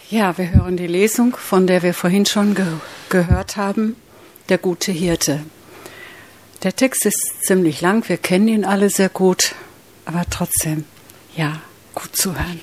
Ja, wir hören die Lesung, von der wir vorhin schon gehört haben, der gute Hirte. Der Text ist ziemlich lang, wir kennen ihn alle sehr gut, aber trotzdem, ja, gut zuhören.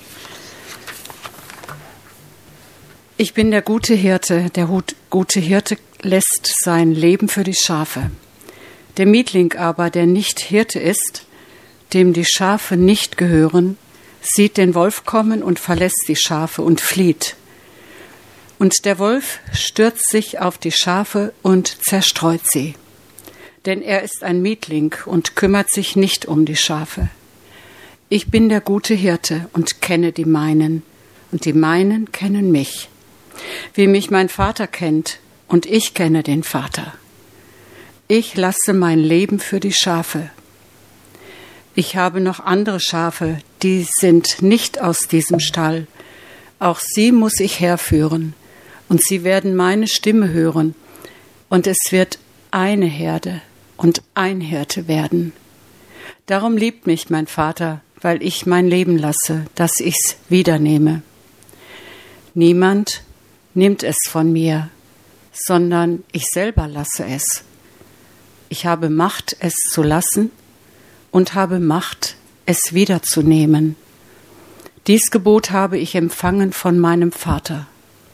Ich bin der gute Hirte. Der gute Hirte lässt sein Leben für die Schafe. Der Mietling aber, der nicht Hirte ist, dem die Schafe nicht gehören, sieht den Wolf kommen und verlässt die Schafe und flieht. Und der Wolf stürzt sich auf die Schafe und zerstreut sie. Denn er ist ein Mietling und kümmert sich nicht um die Schafe. Ich bin der gute Hirte und kenne die meinen, und die meinen kennen mich. Wie mich mein Vater kennt, und ich kenne den Vater. Ich lasse mein Leben für die Schafe. Ich habe noch andere Schafe, die sind nicht aus diesem Stall. Auch sie muss ich herführen, und sie werden meine Stimme hören, und es wird eine Herde und ein Hirte werden. Darum liebt mich mein Vater, weil ich mein Leben lasse, dass ich's wiedernehme. Niemand nimmt es von mir, sondern ich selber lasse es. Ich habe Macht, es zu lassen, und habe Macht, es wiederzunehmen. Dies Gebot habe ich empfangen von meinem Vater.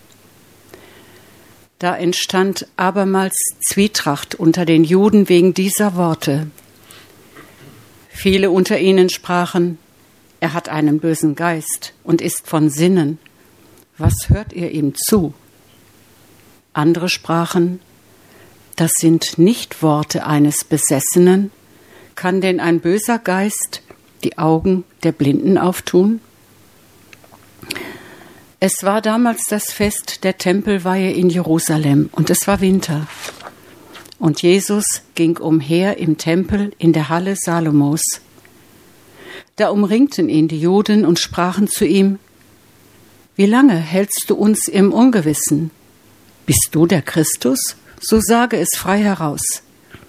Da entstand abermals Zwietracht unter den Juden wegen dieser Worte. Viele unter ihnen sprachen, er hat einen bösen Geist und ist von Sinnen. Was hört ihr ihm zu? Andere sprachen, das sind nicht Worte eines Besessenen. Kann denn ein böser Geist die Augen der Blinden auftun? Es war damals das Fest der Tempelweihe in Jerusalem und es war Winter. Und Jesus ging umher im Tempel in der Halle Salomos. Da umringten ihn die Juden und sprachen zu ihm, wie lange hältst du uns im Ungewissen? Bist du der Christus? So sage es frei heraus.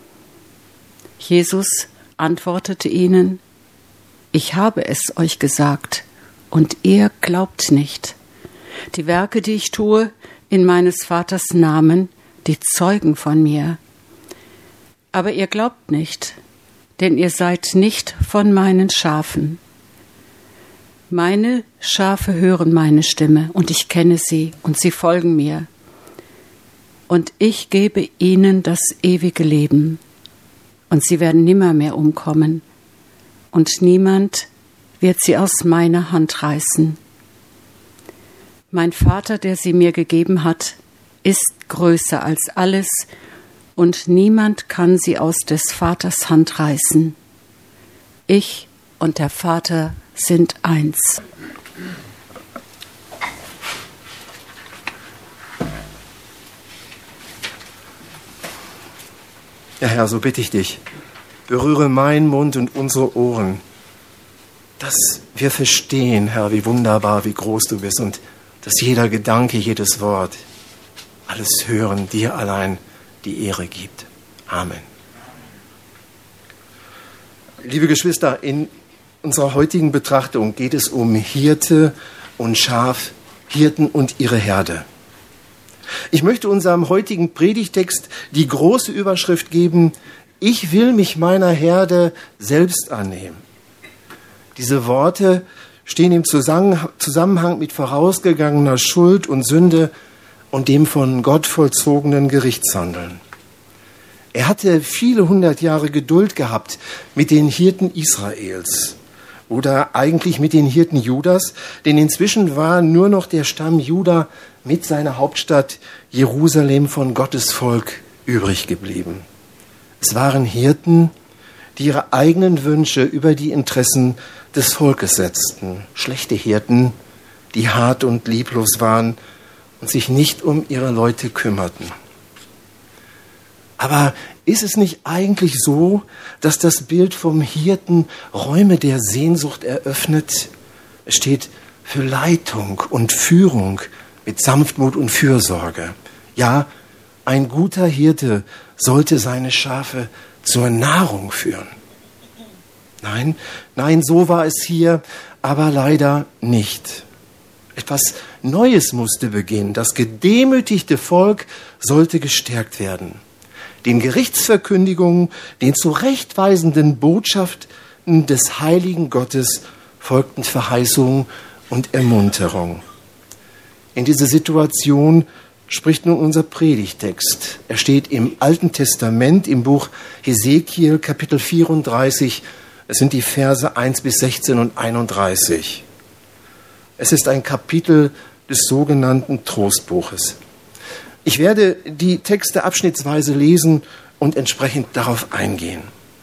Jesus antwortete ihnen, ich habe es euch gesagt, und ihr glaubt nicht. Die Werke, die ich tue, in meines Vaters Namen, die zeugen von mir. Aber ihr glaubt nicht, denn ihr seid nicht von meinen Schafen. Meine Schafe hören meine Stimme, und ich kenne sie, und sie folgen mir. Und ich gebe ihnen das ewige Leben, und sie werden nimmermehr umkommen, und niemand wird sie aus meiner Hand reißen. Mein Vater, der sie mir gegeben hat, ist größer als alles, und niemand kann sie aus des Vaters Hand reißen. Ich und der Vater sind eins. Ja, Herr, so bitte ich dich, berühre meinen Mund und unsere Ohren, dass wir verstehen, Herr, wie wunderbar, wie groß du bist und dass jeder Gedanke, jedes Wort, alles Hören dir allein die Ehre gibt. Amen. Liebe Geschwister, in unserer heutigen Betrachtung geht es um Hirte und Schaf, Hirten und ihre Herde. Ich möchte unserem heutigen Predigtext die große Überschrift geben, ich will mich meiner Herde selbst annehmen. Diese Worte stehen im Zusammenhang mit vorausgegangener Schuld und Sünde und dem von Gott vollzogenen Gerichtshandeln. Er hatte viele 100 Jahre Geduld gehabt mit den Hirten Israels oder eigentlich mit den Hirten Judas, denn inzwischen war nur noch der Stamm Juda mit seiner Hauptstadt Jerusalem von Gottes Volk übrig geblieben. Es waren Hirten, die ihre eigenen Wünsche über die Interessen des Volkes setzten. Schlechte Hirten, die hart und lieblos waren und sich nicht um ihre Leute kümmerten. Aber ist es nicht eigentlich so, dass das Bild vom Hirten Räume der Sehnsucht eröffnet? Es steht für Leitung und Führung mit Sanftmut und Fürsorge. Ja, ein guter Hirte sollte seine Schafe zur Nahrung führen. Nein, so war es hier, aber leider nicht. Etwas Neues musste beginnen. Das gedemütigte Volk sollte gestärkt werden. Den Gerichtsverkündigungen, den zurechtweisenden Botschaften des heiligen Gottes folgten Verheißungen und Ermunterung. In diese Situation spricht nun unser Predigtext. Er steht im Alten Testament, im Buch Hesekiel, Kapitel 34. Es sind die Verse 1 bis 16 und 31. Es ist ein Kapitel des sogenannten Trostbuches. Ich werde die Texte abschnittsweise lesen und entsprechend darauf eingehen.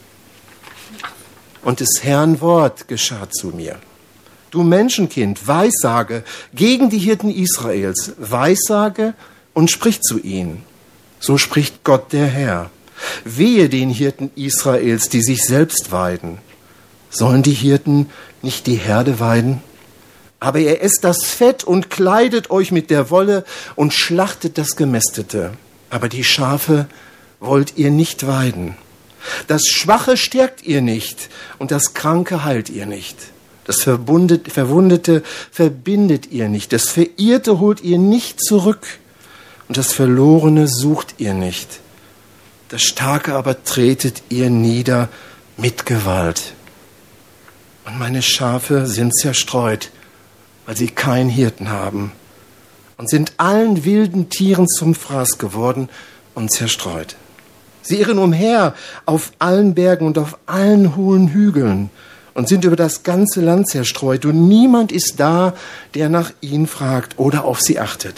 Und des Herrn Wort geschah zu mir. Du Menschenkind, weissage gegen die Hirten Israels, weissage und sprich zu ihnen. So spricht Gott der Herr. Wehe den Hirten Israels, die sich selbst weiden. Sollen die Hirten nicht die Herde weiden? Aber ihr esst das Fett und kleidet euch mit der Wolle und schlachtet das Gemästete. Aber die Schafe wollt ihr nicht weiden. Das Schwache stärkt ihr nicht und das Kranke heilt ihr nicht. Das Verwundete verbindet ihr nicht. Das Verirrte holt ihr nicht zurück und das Verlorene sucht ihr nicht. Das Starke aber tretet ihr nieder mit Gewalt. Und meine Schafe sind zerstreut, weil sie keinen Hirten haben und sind allen wilden Tieren zum Fraß geworden und zerstreut. Sie irren umher auf allen Bergen und auf allen hohen Hügeln und sind über das ganze Land zerstreut und niemand ist da, der nach ihnen fragt oder auf sie achtet.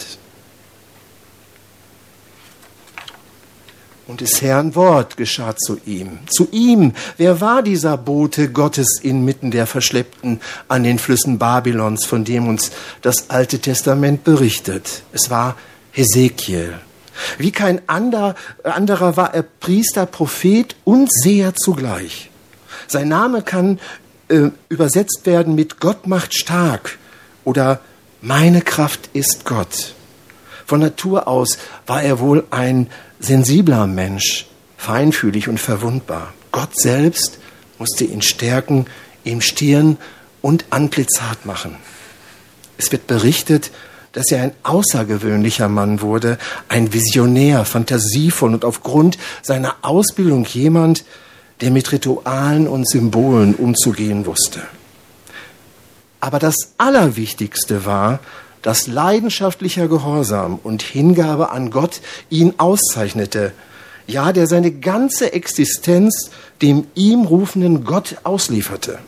Und des Herrn Wort geschah zu ihm. Zu ihm, wer war dieser Bote Gottes inmitten der Verschleppten an den Flüssen Babylons, von dem uns das Alte Testament berichtet? Es war Hesekiel. Wie kein anderer war er Priester, Prophet und Seher zugleich. Sein Name kann übersetzt werden mit Gott macht stark oder meine Kraft ist Gott. Von Natur aus war er wohl ein sensibler Mensch, feinfühlig und verwundbar. Gott selbst musste ihn stärken, ihm Stirn und Antlitz hart machen. Es wird berichtet, dass er ein außergewöhnlicher Mann wurde, ein Visionär, fantasievoll und aufgrund seiner Ausbildung jemand, der mit Ritualen und Symbolen umzugehen wusste. Aber das Allerwichtigste war, dass leidenschaftlicher Gehorsam und Hingabe an Gott ihn auszeichnete, ja, der seine ganze Existenz dem ihm rufenden Gott auslieferte.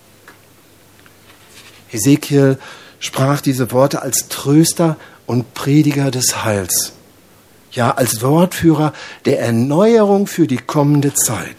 Hesekiel sprach diese Worte als Tröster und Prediger des Heils, ja, als Wortführer der Erneuerung für die kommende Zeit.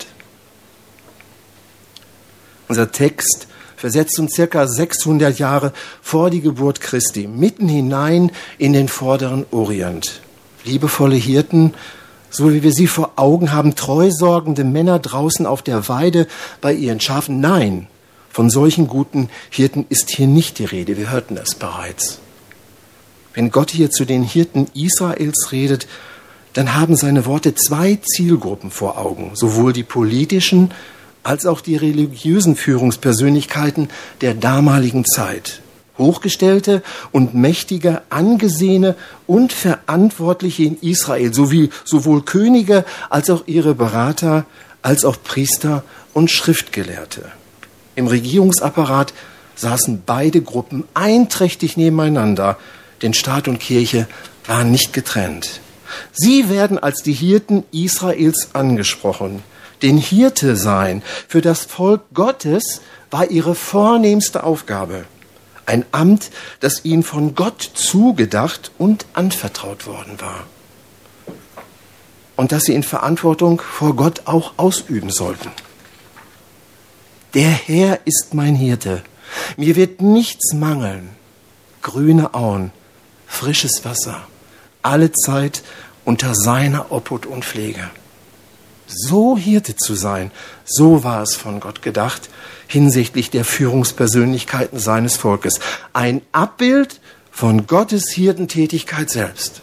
Unser Text versetzt uns circa 600 Jahre vor die Geburt Christi, mitten hinein in den vorderen Orient. Liebevolle Hirten, so wie wir sie vor Augen haben, treusorgende Männer draußen auf der Weide bei ihren Schafen. Nein, von solchen guten Hirten ist hier nicht die Rede, wir hörten das bereits. Wenn Gott hier zu den Hirten Israels redet, dann haben seine Worte zwei Zielgruppen vor Augen, sowohl die politischen als auch die religiösen Führungspersönlichkeiten der damaligen Zeit. Hochgestellte und mächtige, angesehene und Verantwortliche in Israel, sowohl Könige als auch ihre Berater, als auch Priester und Schriftgelehrte. Im Regierungsapparat saßen beide Gruppen einträchtig nebeneinander, denn Staat und Kirche waren nicht getrennt. Sie werden als die Hirten Israels angesprochen. Denn Hirte sein für das Volk Gottes war ihre vornehmste Aufgabe. Ein Amt, das ihnen von Gott zugedacht und anvertraut worden war. Und das sie in Verantwortung vor Gott auch ausüben sollten. Der Herr ist mein Hirte. Mir wird nichts mangeln. Grüne Auen, frisches Wasser, alle Zeit unter seiner Obhut und Pflege. So Hirte zu sein, so war es von Gott gedacht, hinsichtlich der Führungspersönlichkeiten seines Volkes. Ein Abbild von Gottes Hirtentätigkeit selbst.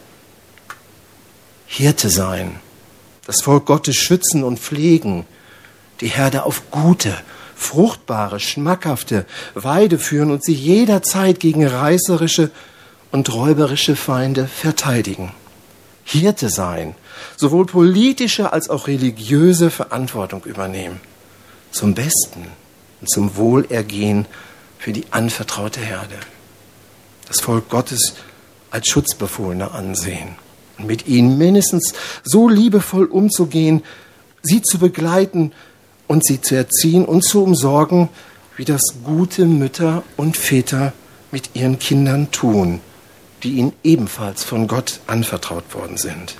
Hirte sein, das Volk Gottes schützen und pflegen, die Herde auf gute, fruchtbare, schmackhafte Weide führen und sie jederzeit gegen reißerische und räuberische Feinde verteidigen. Hirte sein, sowohl politische als auch religiöse Verantwortung übernehmen. Zum Besten und zum Wohlergehen für die anvertraute Herde. Das Volk Gottes als Schutzbefohlene ansehen und mit ihnen mindestens so liebevoll umzugehen, sie zu begleiten und sie zu erziehen und zu umsorgen, wie das gute Mütter und Väter mit ihren Kindern tun, die ihnen ebenfalls von Gott anvertraut worden sind.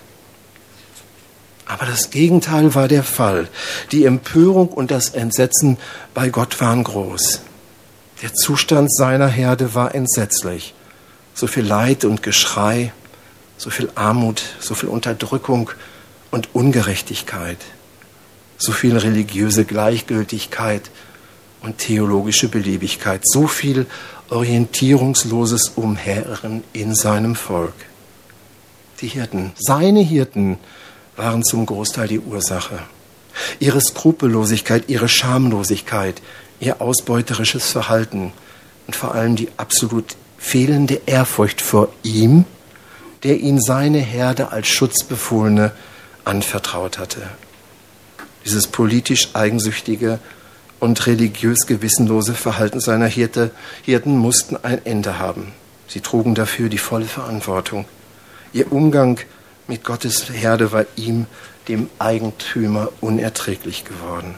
Aber das Gegenteil war der Fall. Die Empörung und das Entsetzen bei Gott waren groß. Der Zustand seiner Herde war entsetzlich. So viel Leid und Geschrei, so viel Armut, so viel Unterdrückung und Ungerechtigkeit, so viel religiöse Gleichgültigkeit und theologische Beliebigkeit, so viel orientierungsloses Umherirren in seinem Volk. Die Hirten, seine Hirten, waren zum Großteil die Ursache. Ihre Skrupellosigkeit, ihre Schamlosigkeit, ihr ausbeuterisches Verhalten und vor allem die absolut fehlende Ehrfurcht vor ihm, der ihn seine Herde als Schutzbefohlene anvertraut hatte. Dieses politisch eigensüchtige und religiös gewissenlose Verhalten seiner Hirten mussten ein Ende haben. Sie trugen dafür die volle Verantwortung. Ihr Umgang mit Gottes Herde war ihm, dem Eigentümer, unerträglich geworden.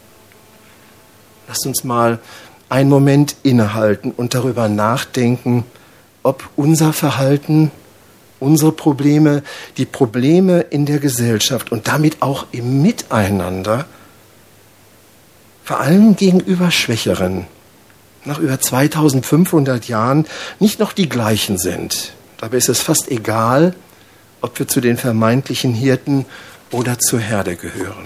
Lasst uns mal einen Moment innehalten und darüber nachdenken, ob unser Verhalten, unsere Probleme, die Probleme in der Gesellschaft und damit auch im Miteinander, vor allem gegenüber Schwächeren, nach über 2500 Jahren nicht noch die gleichen sind. Dabei ist es fast egal, ob wir zu den vermeintlichen Hirten oder zur Herde gehören.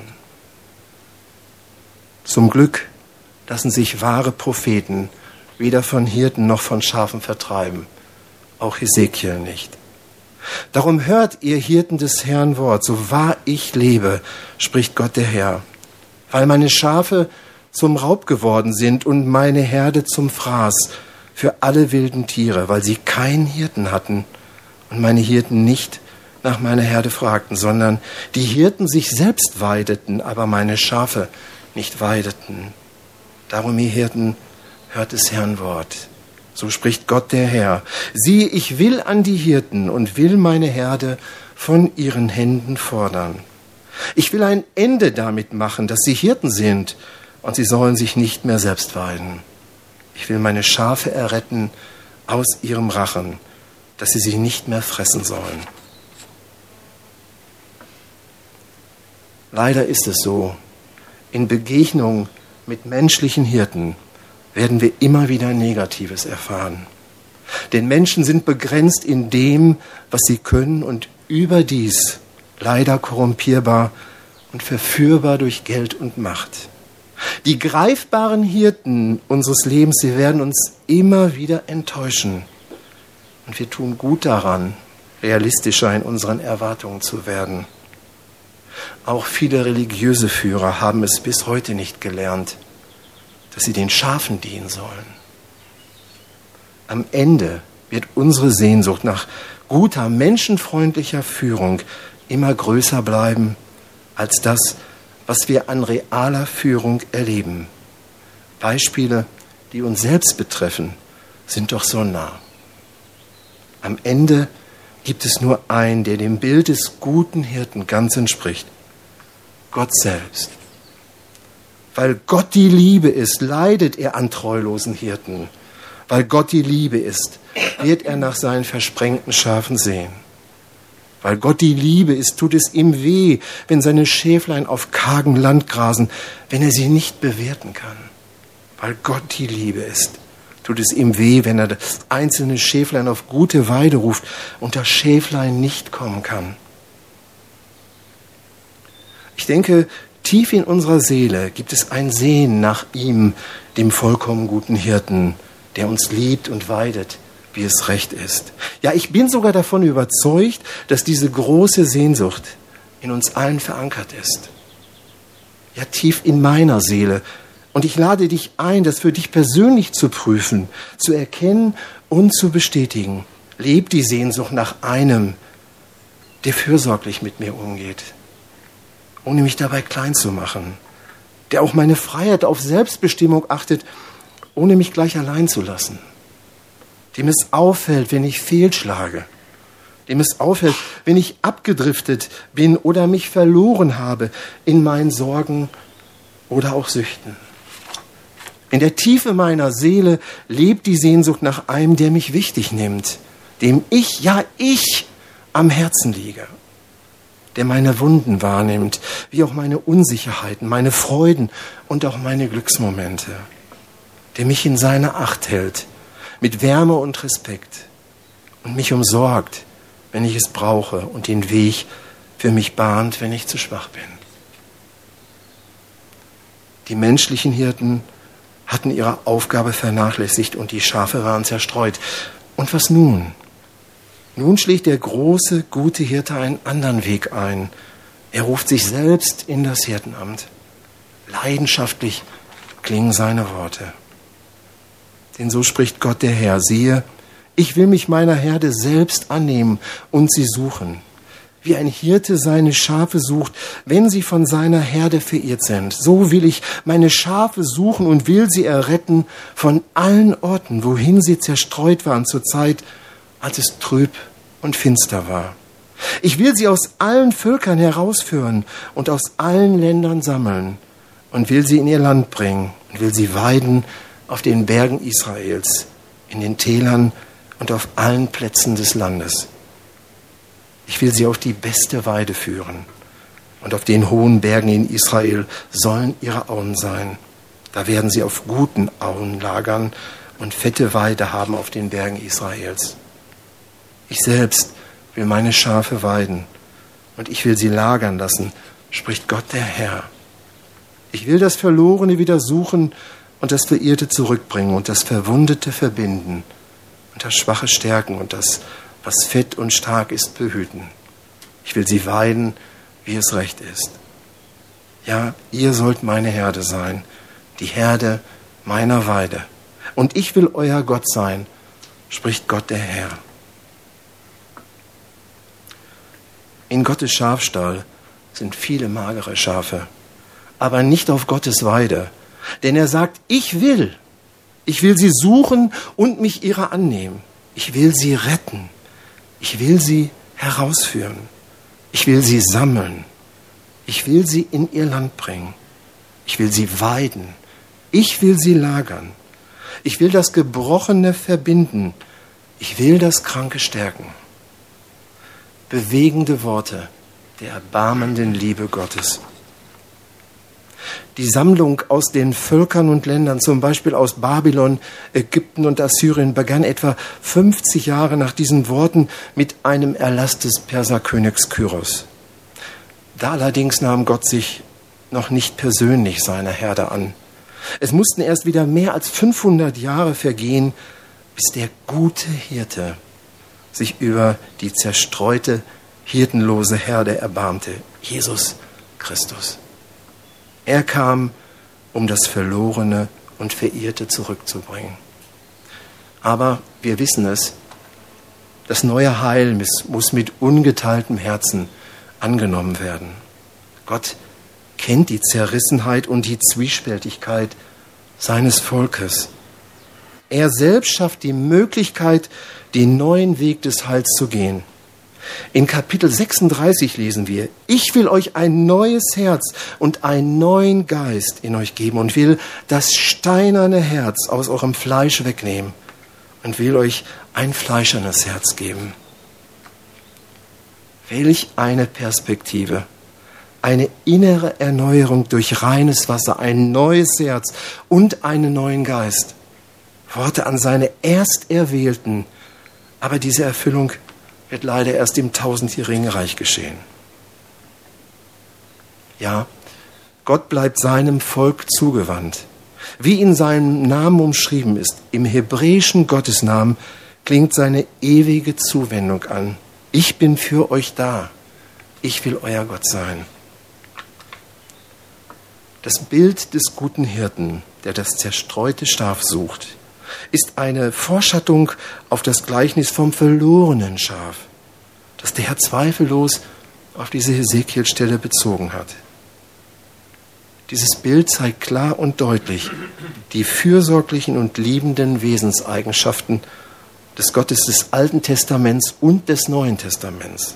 Zum Glück lassen sich wahre Propheten weder von Hirten noch von Schafen vertreiben, auch Hesekiel nicht. Darum hört ihr Hirten des Herrn Wort, so wahr ich lebe, spricht Gott der Herr, weil meine Schafe zum Raub geworden sind und meine Herde zum Fraß für alle wilden Tiere, weil sie keinen Hirten hatten und meine Hirten nicht nach meiner Herde fragten, sondern die Hirten sich selbst weideten, aber meine Schafe nicht weideten. Darum, ihr Hirten, hört des Herrn Wort. So spricht Gott der Herr. Siehe, ich will an die Hirten und will meine Herde von ihren Händen fordern. Ich will ein Ende damit machen, dass sie Hirten sind und sie sollen sich nicht mehr selbst weiden. Ich will meine Schafe erretten aus ihrem Rachen, dass sie sie nicht mehr fressen sollen. Leider ist es so, in Begegnung mit menschlichen Hirten werden wir immer wieder Negatives erfahren. Denn Menschen sind begrenzt in dem, was sie können und überdies leider korrumpierbar und verführbar durch Geld und Macht. Die greifbaren Hirten unseres Lebens, sie werden uns immer wieder enttäuschen. Und wir tun gut daran, realistischer in unseren Erwartungen zu werden. Auch viele religiöse Führer haben es bis heute nicht gelernt, dass sie den Schafen dienen sollen. Am Ende wird unsere Sehnsucht nach guter, menschenfreundlicher Führung immer größer bleiben als das, was wir an realer Führung erleben. Beispiele, die uns selbst betreffen, sind doch so nah. Am Ende gibt es nur einen, der dem Bild des guten Hirten ganz entspricht. Gott selbst. Weil Gott die Liebe ist, leidet er an treulosen Hirten. Weil Gott die Liebe ist, wird er nach seinen versprengten Schafen sehen. Weil Gott die Liebe ist, tut es ihm weh, wenn seine Schäflein auf kargem Land grasen, wenn er sie nicht bewerten kann. Weil Gott die Liebe ist, tut es ihm weh, wenn er das einzelne Schäflein auf gute Weide ruft und das Schäflein nicht kommen kann. Ich denke, tief in unserer Seele gibt es ein Sehnen nach ihm, dem vollkommen guten Hirten, der uns liebt und weidet, wie es recht ist. Ja, ich bin sogar davon überzeugt, dass diese große Sehnsucht in uns allen verankert ist. Ja, tief in meiner Seele. Und ich lade dich ein, das für dich persönlich zu prüfen, zu erkennen und zu bestätigen. lebt die Sehnsucht nach einem, der fürsorglich mit mir umgeht, ohne mich dabei klein zu machen, der auch meine Freiheit auf Selbstbestimmung achtet, ohne mich gleich allein zu lassen, dem es auffällt, wenn ich fehlschlage, dem es auffällt, wenn ich abgedriftet bin oder mich verloren habe in meinen Sorgen oder auch Süchten. In der Tiefe meiner Seele lebt die Sehnsucht nach einem, der mich wichtig nimmt, dem ich am Herzen liege, der meine Wunden wahrnimmt, wie auch meine Unsicherheiten, meine Freuden und auch meine Glücksmomente, der mich in seiner Acht hält, mit Wärme und Respekt und mich umsorgt, wenn ich es brauche und den Weg für mich bahnt, wenn ich zu schwach bin. Die menschlichen Hirten hatten ihre Aufgabe vernachlässigt und die Schafe waren zerstreut. Und was nun? Nun schlägt der große, gute Hirte einen anderen Weg ein. Er ruft sich selbst in das Hirtenamt. Leidenschaftlich klingen seine Worte. Denn so spricht Gott der Herr: Siehe, ich will mich meiner Herde selbst annehmen und sie suchen. Wie ein Hirte seine Schafe sucht, wenn sie von seiner Herde verirrt sind. So will ich meine Schafe suchen und will sie erretten von allen Orten, wohin sie zerstreut waren zur Zeit, als es trüb und finster war. Ich will sie aus allen Völkern herausführen und aus allen Ländern sammeln und will sie in ihr Land bringen und will sie weiden auf den Bergen Israels, in den Tälern und auf allen Plätzen des Landes. Ich will sie auf die beste Weide führen und auf den hohen Bergen in Israel sollen ihre Auen sein. Da werden sie auf guten Auen lagern und fette Weide haben auf den Bergen Israels. Ich selbst will meine Schafe weiden und ich will sie lagern lassen, spricht Gott der Herr. Ich will das Verlorene wieder suchen und das Verirrte zurückbringen und das Verwundete verbinden und das Schwache stärken und das, was fett und stark ist, behüten. Ich will sie weiden, wie es recht ist. Ja, ihr sollt meine Herde sein, die Herde meiner Weide. Und ich will euer Gott sein, spricht Gott der Herr. In Gottes Schafstall sind viele magere Schafe, aber nicht auf Gottes Weide. Denn er sagt, ich will sie suchen und mich ihrer annehmen. Ich will sie retten. Ich will sie herausführen. Ich will sie sammeln. Ich will sie in ihr Land bringen. Ich will sie weiden. Ich will sie lagern. Ich will das Gebrochene verbinden. Ich will das Kranke stärken. Bewegende Worte der erbarmenden Liebe Gottes. Die Sammlung aus den Völkern und Ländern, zum Beispiel aus Babylon, Ägypten und Assyrien, begann etwa 50 Jahre nach diesen Worten mit einem Erlass des Perserkönigs Kyros. Da allerdings nahm Gott sich noch nicht persönlich seiner Herde an. Es mussten erst wieder mehr als 500 Jahre vergehen, bis der gute Hirte sich über die zerstreute, hirtenlose Herde erbarmte, Jesus Christus. Er kam, um das Verlorene und Verirrte zurückzubringen. Aber wir wissen es, das neue Heil muss mit ungeteiltem Herzen angenommen werden. Gott kennt die Zerrissenheit und die Zwiespältigkeit seines Volkes. Er selbst schafft die Möglichkeit, den neuen Weg des Heils zu gehen. In Kapitel 36 lesen wir: Ich will euch ein neues Herz und einen neuen Geist in euch geben und will das steinerne Herz aus eurem Fleisch wegnehmen und will euch ein fleischernes Herz geben. Welch eine Perspektive, eine innere Erneuerung durch reines Wasser, ein neues Herz und einen neuen Geist. Worte an seine Ersterwählten, aber diese Erfüllung wird leider erst im 1000-jährigen Reich geschehen. Ja, Gott bleibt seinem Volk zugewandt. Wie in seinem Namen umschrieben ist, im hebräischen Gottesnamen klingt seine ewige Zuwendung an. Ich bin für euch da. Ich will euer Gott sein. Das Bild des guten Hirten, der das zerstreute Schaf sucht, ist eine Vorschattung auf das Gleichnis vom verlorenen Schaf, das der Herr zweifellos auf diese Hesekiel-Stelle bezogen hat. Dieses Bild zeigt klar und deutlich die fürsorglichen und liebenden Wesenseigenschaften des Gottes des Alten Testaments und des Neuen Testaments.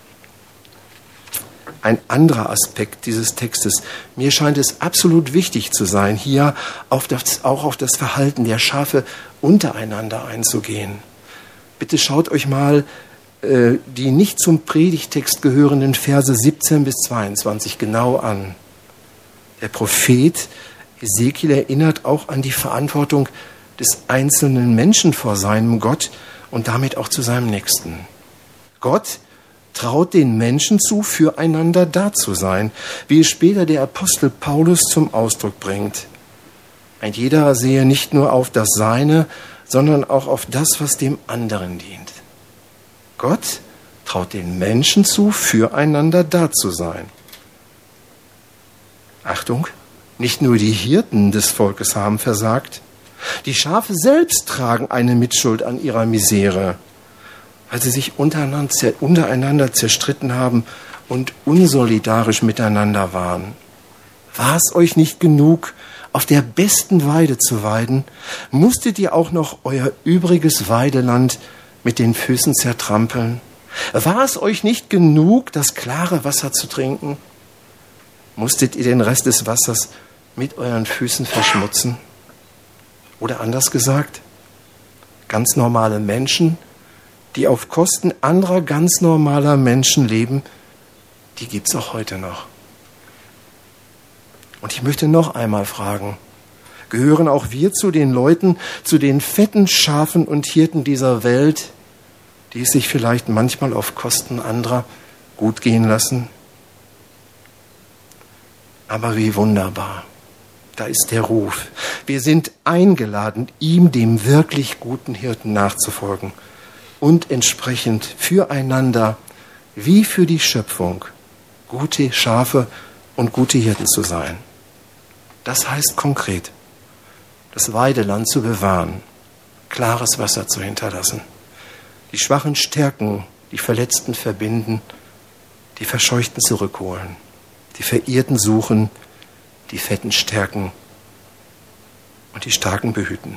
Ein anderer Aspekt dieses Textes. Mir scheint es absolut wichtig zu sein, hier auch auf das Verhalten der Schafe untereinander einzugehen. Bitte schaut euch mal die nicht zum Predigtext gehörenden Verse 17 bis 22 genau an. Der Prophet Hesekiel erinnert auch an die Verantwortung des einzelnen Menschen vor seinem Gott und damit auch zu seinem Nächsten. Gott traut den Menschen zu, füreinander da zu sein, wie es später der Apostel Paulus zum Ausdruck bringt. Ein jeder sehe nicht nur auf das Seine, sondern auch auf das, was dem anderen dient. Gott traut den Menschen zu, füreinander da zu sein. Achtung, nicht nur die Hirten des Volkes haben versagt. Die Schafe selbst tragen eine Mitschuld an ihrer Misere, weil sie sich untereinander zerstritten haben und unsolidarisch miteinander waren. War es euch nicht genug, auf der besten Weide zu weiden? Musstet ihr auch noch euer übriges Weideland mit den Füßen zertrampeln? War es euch nicht genug, das klare Wasser zu trinken? Musstet ihr den Rest des Wassers mit euren Füßen verschmutzen? Oder anders gesagt, ganz normale Menschen, die auf Kosten anderer ganz normaler Menschen leben, die gibt es auch heute noch. Und ich möchte noch einmal fragen, gehören auch wir zu den Leuten, zu den fetten Schafen und Hirten dieser Welt, die es sich vielleicht manchmal auf Kosten anderer gut gehen lassen? Aber wie wunderbar. Da ist der Ruf. Wir sind eingeladen, ihm, dem wirklich guten Hirten, nachzufolgen und entsprechend füreinander wie für die Schöpfung gute Schafe und gute Hirten zu sein. Das heißt konkret, das Weideland zu bewahren, klares Wasser zu hinterlassen, die Schwachen stärken, die Verletzten verbinden, die Verscheuchten zurückholen, die Verirrten suchen, die Fetten stärken und die Starken behüten.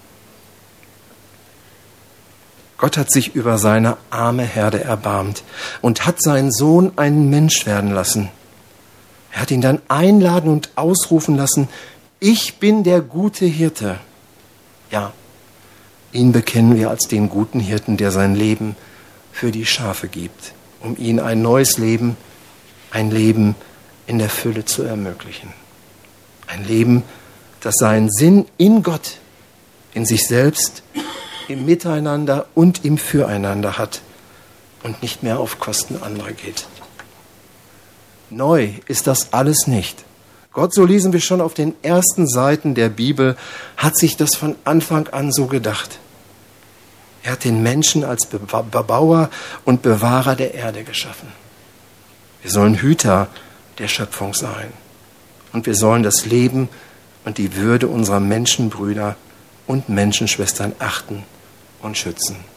Gott hat sich über seine arme Herde erbarmt und hat seinen Sohn einen Mensch werden lassen. Er hat ihn dann einladen und ausrufen lassen: Ich bin der gute Hirte. Ja, ihn bekennen wir als den guten Hirten, der sein Leben für die Schafe gibt, um ihnen ein neues Leben, ein Leben in der Fülle zu ermöglichen. Ein Leben, das seinen Sinn in Gott, in sich selbst, im Miteinander und im Füreinander hat und nicht mehr auf Kosten anderer geht. Neu ist das alles nicht. Gott, so lesen wir schon auf den ersten Seiten der Bibel, hat sich das von Anfang an so gedacht. Er hat den Menschen als Bebauer und Bewahrer der Erde geschaffen. Wir sollen Hüter der Schöpfung sein. Und wir sollen das Leben und die Würde unserer Menschenbrüder und Menschenschwestern achten und schützen.